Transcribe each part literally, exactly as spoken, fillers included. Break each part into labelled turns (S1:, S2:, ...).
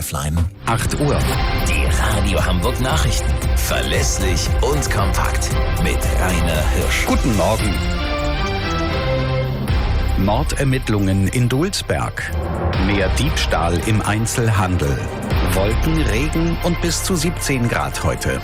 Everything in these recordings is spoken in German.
S1: offline.
S2: acht Uhr.
S1: Die Radio Hamburg Nachrichten. Verlässlich und kompakt. Mit Rainer Hirsch.
S2: Guten Morgen. Mordermittlungen in Dulsberg. Mehr Diebstahl im Einzelhandel. Wolken, Regen und bis zu siebzehn Grad heute.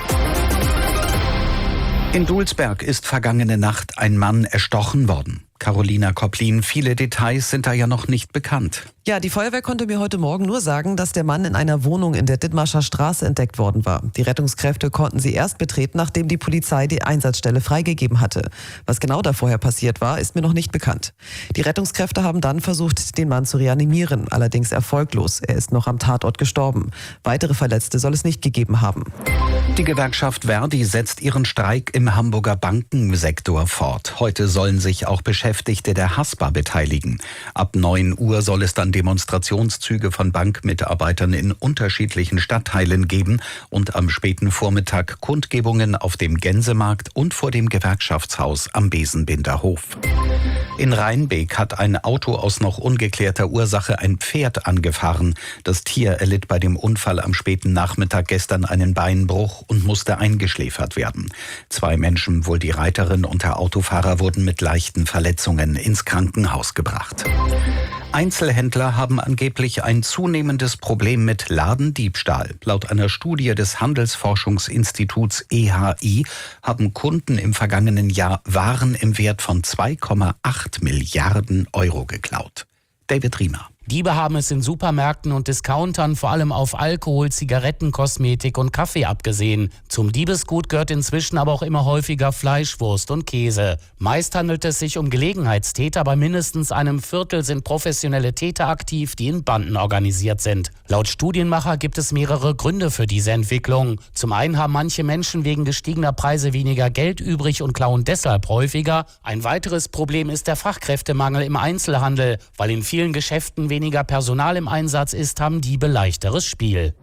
S2: In Dulsberg ist vergangene Nacht ein Mann erstochen worden. Carolina Kopplin, viele Details sind da ja noch nicht bekannt.
S3: Ja, die Feuerwehr konnte mir heute Morgen nur sagen, dass der Mann in einer Wohnung in der Dithmarscher Straße entdeckt worden war. Die Rettungskräfte konnten sie erst betreten, nachdem die Polizei die Einsatzstelle freigegeben hatte. Was genau da vorher passiert war, ist mir noch nicht bekannt. Die Rettungskräfte haben dann versucht, den Mann zu reanimieren, allerdings erfolglos. Er ist noch am Tatort gestorben. Weitere Verletzte soll es nicht gegeben haben.
S2: Die Gewerkschaft Verdi setzt ihren Streik im Hamburger Bankensektor fort. Heute sollen sich auch Beschäftigte der Haspa beteiligen. Ab neun Uhr soll es dann Demonstrationszüge von Bankmitarbeitern in unterschiedlichen Stadtteilen geben und am späten Vormittag Kundgebungen auf dem Gänsemarkt und vor dem Gewerkschaftshaus am Besenbinderhof. In Rheinbeek hat ein Auto aus noch ungeklärter Ursache ein Pferd angefahren. Das Tier erlitt bei dem Unfall am späten Nachmittag gestern einen Beinbruch und musste eingeschläfert werden. Zwei Menschen, wohl die Reiterin und der Autofahrer, wurden mit leichten Verletzungen ins Krankenhaus gebracht. Einzelhändler haben angeblich ein zunehmendes Problem mit Ladendiebstahl. Laut einer Studie des Handelsforschungsinstituts E H I haben Kunden im vergangenen Jahr Waren im Wert von zwei Komma acht Milliarden Euro geklaut. David Riemer.
S4: Diebe haben es in Supermärkten und Discountern vor allem auf Alkohol, Zigaretten, Kosmetik und Kaffee abgesehen. Zum Diebesgut gehört inzwischen aber auch immer häufiger Fleisch, Wurst und Käse. Meist handelt es sich um Gelegenheitstäter, bei mindestens einem Viertel sind professionelle Täter aktiv, die in Banden organisiert sind. Laut Studienmacher gibt es mehrere Gründe für diese Entwicklung. Zum einen haben manche Menschen wegen gestiegener Preise weniger Geld übrig und klauen deshalb häufiger. Ein weiteres Problem ist der Fachkräftemangel im Einzelhandel, weil in vielen Geschäften weniger Personal im Einsatz ist, haben Diebe leichteres Spiel.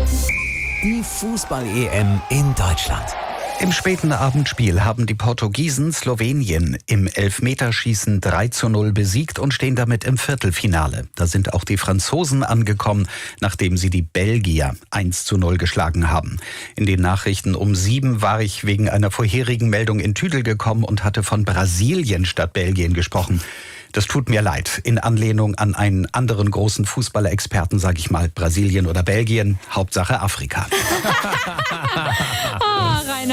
S1: Die Fußball-E M in Deutschland.
S2: Im späten Abendspiel haben die Portugiesen Slowenien im Elfmeterschießen drei zu null besiegt und stehen damit im Viertelfinale. Da sind auch die Franzosen angekommen, nachdem sie die Belgier eins zu null geschlagen haben. In den Nachrichten um sieben war ich wegen einer vorherigen Meldung in Tüdel gekommen und hatte von Brasilien statt Belgien gesprochen. Das tut mir leid. In Anlehnung an einen anderen großen Fußballer-Experten sage ich mal Brasilien oder Belgien, Hauptsache Afrika.
S5: Oh, Rainer.